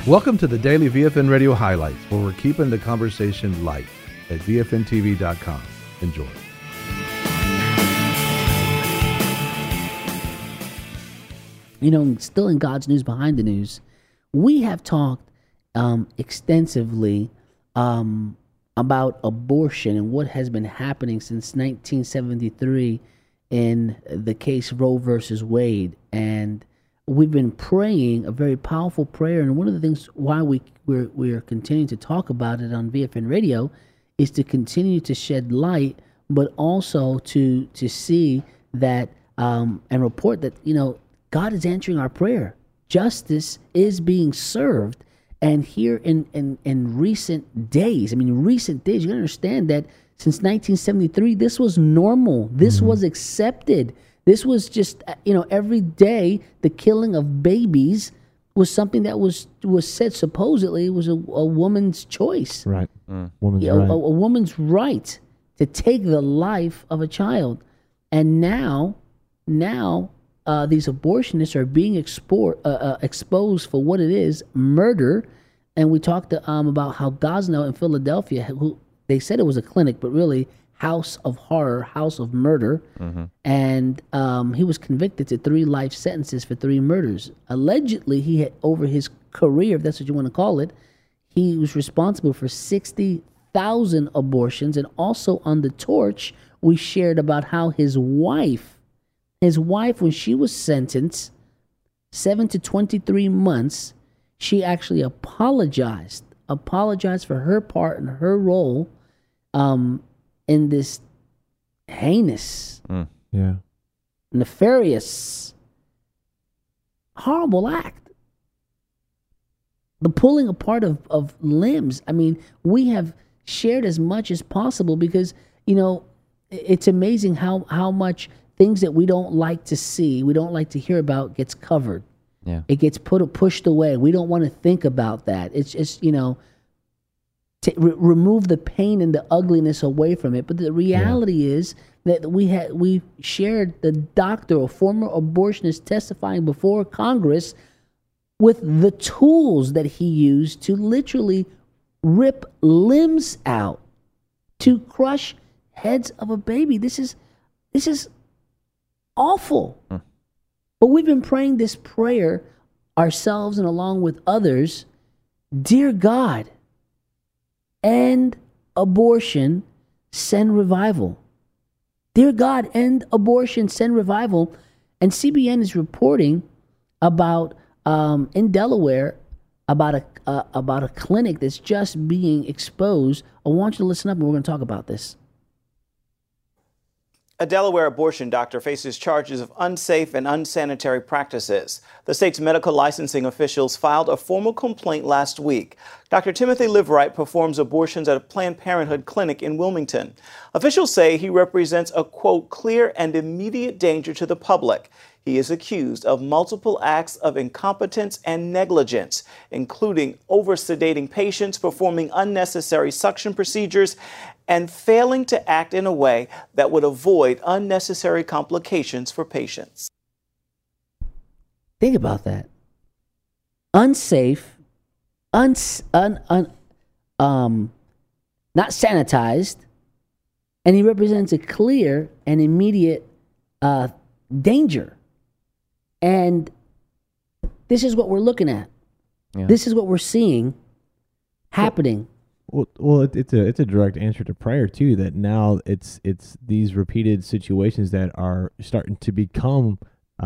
Welcome to the Daily VFN Radio Highlights, where we're keeping the conversation light at VFNTV.com. Enjoy. You know, still in God's News Behind the News, we have talked extensively about abortion and what has been happening since 1973 in the case Roe versus Wade. And we've been praying a very powerful prayer. And one of the things why we're continuing to talk about it on VFN Radio is to continue to shed light, but also to see that and report that, you know, God is answering our prayer. Justice is being served. And here in recent days, you gotta understand that since 1973, this was normal. This was accepted. This was just, every day the killing of babies was something that was said supposedly it was a woman's choice. Right. Woman's right. A woman's right to take the life of a child. And now these abortionists are being exposed for what it is, murder. And we talked about how Gosnell in Philadelphia, who they said it was a clinic, but really house of horror, house of murder. Mm-hmm. And he was convicted to 3 life sentences for 3 murders. Allegedly, he had, over his career, if that's what you want to call it, he was responsible for 60,000 abortions. And also on The Torch, we shared about how his wife, when she was sentenced 7 to 23 months, she actually apologized for her part and her role in this heinous, nefarious, horrible act. The pulling apart of limbs. We have shared as much as possible because, it's amazing how much things that we don't like to see, we don't like to hear about gets covered. Yeah. It gets pushed away. We don't want to think about that. It's just, remove the pain and the ugliness away from it. But the reality is that we shared the doctor, a former abortionist, testifying before Congress with the tools that he used to literally rip limbs out, to crush heads of a baby. This is awful. But we've been praying this prayer ourselves and along with others. Dear God, end abortion, send revival. Dear God, end abortion, send revival. And CBN is reporting about in Delaware about a clinic that's just being exposed. I want you to listen up, and we're going to talk about this. A Delaware abortion doctor faces charges of unsafe and unsanitary practices. The state's medical licensing officials filed a formal complaint last week. Dr. Timothy Liveright performs abortions at a Planned Parenthood clinic in Wilmington. Officials say he represents a, quote, clear and immediate danger to the public. He is accused of multiple acts of incompetence and negligence, including over-sedating patients, performing unnecessary suction procedures, and failing to act in a way that would avoid unnecessary complications for patients. Think about that. Unsafe, not sanitized, and he represents a clear and immediate danger. And this is what we're looking at. Yeah. This is what we're seeing happening. Well, it's a direct answer to prayer too. That now it's these repeated situations that are starting to become,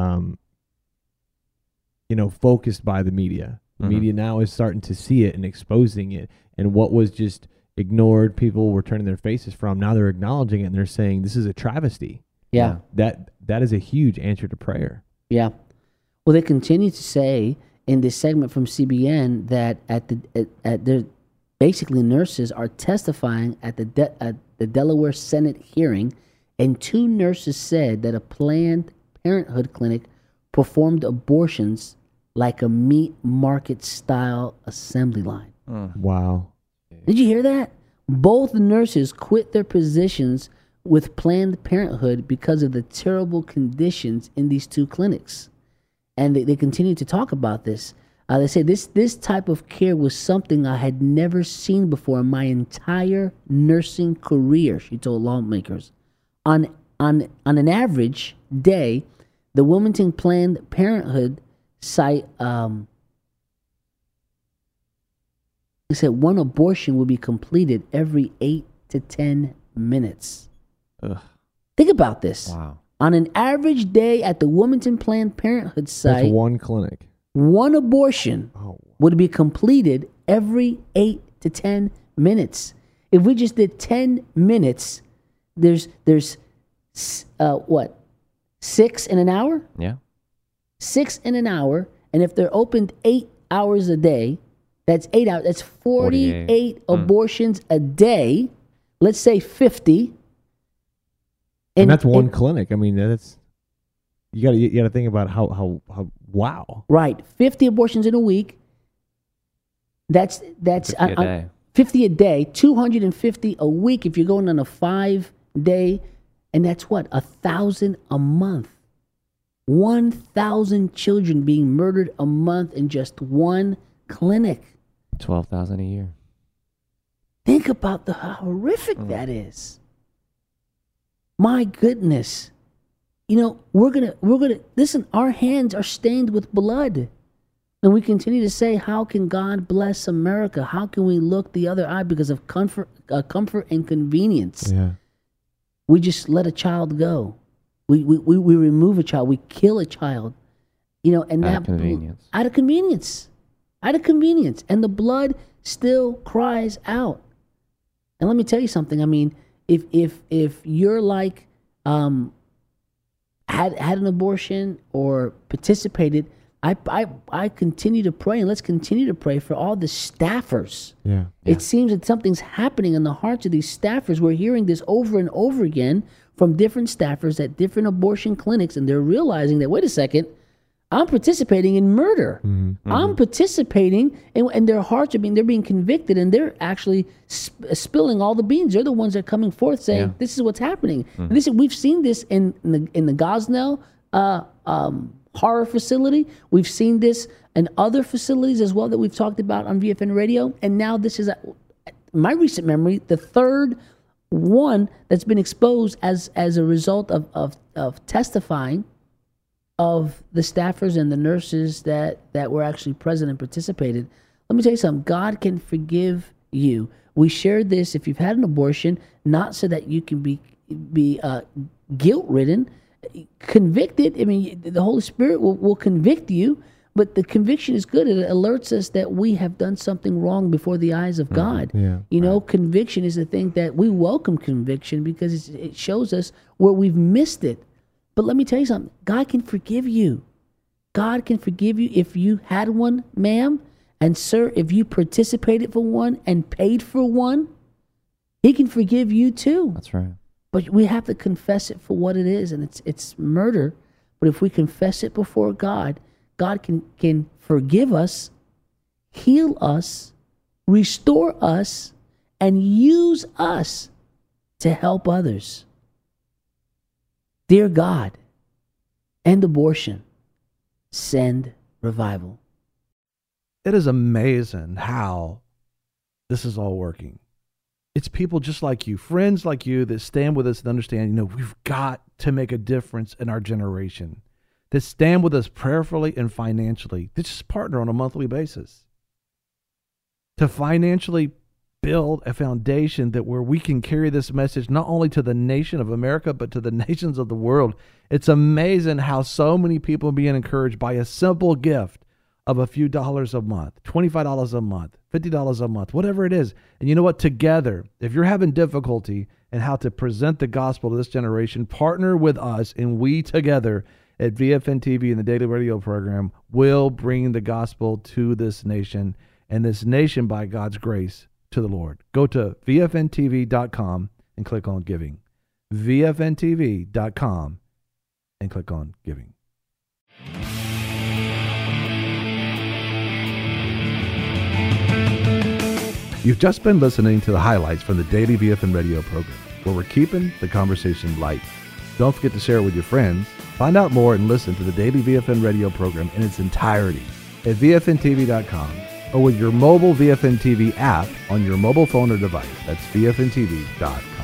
focused by the media. The media now is starting to see it and exposing it, and what was just ignored, people were turning their faces from. Now they're acknowledging it and they're saying this is a travesty. Yeah, that is a huge answer to prayer. Yeah, well, they continue to say in this segment from CBN that at the basically, nurses are testifying at the Delaware Senate hearing, and 2 nurses said that a Planned Parenthood clinic performed abortions like a meat market style assembly line. Wow. Did you hear that? Both nurses quit their positions with Planned Parenthood because of the terrible conditions in these 2 clinics. And they continue to talk about this. They say this type of care was something I had never seen before in my entire nursing career, she told lawmakers. On an average day, the Wilmington Planned Parenthood site they said one abortion will be completed every 8 to 10 minutes. Ugh. Think about this. Wow. On an average day at the Wilmington Planned Parenthood site, That's one clinic. one abortion would be completed every 8 to 10 minutes. If we just did 10 minutes, there's 6 in an hour? Yeah. 6 in an hour. And if they're opened 8 hours a day, that's 8 hours. That's 48 abortions a day. Let's say 50. And that's one clinic. I mean, that's you got to think about how wow. Right, 50 abortions in a week. That's 50 a day. 50 a day, 250 a week if you're going on a 5-day, and that's what, 1,000 a month. 1,000 children being murdered a month in just one clinic. 12,000 a year. Think about how horrific that is. My goodness. You know, we're gonna listen, our hands are stained with blood. And we continue to say, how can God bless America? How can we look the other eye because of comfort and convenience? Yeah. We just let a child go. We remove a child. We kill a child. You know, and Out that of convenience. Out of convenience. Out of convenience. And the blood still cries out. And let me tell you something. I mean, if you're like had an abortion or participated, I continue to pray, and let's continue to pray for all the staffers. Yeah. It seems that something's happening in the hearts of these staffers. We're hearing this over and over again from different staffers at different abortion clinics, and they're realizing that, wait a second, I'm participating in murder. Mm-hmm. I'm participating, and their hearts are they're being convicted, and they're actually spilling all the beans. They're the ones that are coming forth saying, this is what's happening. Mm-hmm. We've seen this in the Gosnell horror facility. We've seen this in other facilities as well that we've talked about on VFN Radio. And now this is, my recent memory, the third one that's been exposed as a result of testifying of the staffers and the nurses that were actually present and participated. Let me tell you something. God can forgive you. We shared this. If you've had an abortion, not so that you can be guilt-ridden, convicted. I mean, the Holy Spirit will convict you, but the conviction is good. It alerts us that we have done something wrong before the eyes of God. Yeah. You know, conviction is the thing that we welcome conviction because it shows us where we've missed it. But let me tell you something. God can forgive you. God can forgive you if you had one, ma'am, and sir, if you participated for one and paid for one. He can forgive you too. That's right. But we have to confess it for what it is, and it's murder. But if we confess it before God, God can forgive us, heal us, restore us, and use us to help others. Dear God, end abortion. Send revival. It is amazing how this is all working. It's people just like you, friends like you that stand with us and understand, we've got to make a difference in our generation. That stand with us prayerfully and financially. That just partner on a monthly basis. To financially build a foundation that where we can carry this message not only to the nation of America, but to the nations of the world. It's amazing how so many people are being encouraged by a simple gift of a few dollars a month, $25 a month, $50 a month, whatever it is. And you know what? Together, if you're having difficulty in how to present the gospel to this generation, partner with us, and we together at VFN TV and the Daily Radio program will bring the gospel to this nation, and this nation, by God's grace, to the Lord. Go to VFNTV.com and click on giving. VFNTV.com and click on giving. You've just been listening to the highlights from the Daily VFN Radio program, where we're keeping the conversation light. Don't forget to share it with your friends. Find out more and listen to the Daily VFN Radio program in its entirety at VFNTV.com or with your mobile VFN TV app on your mobile phone or device. That's VFNTV.com.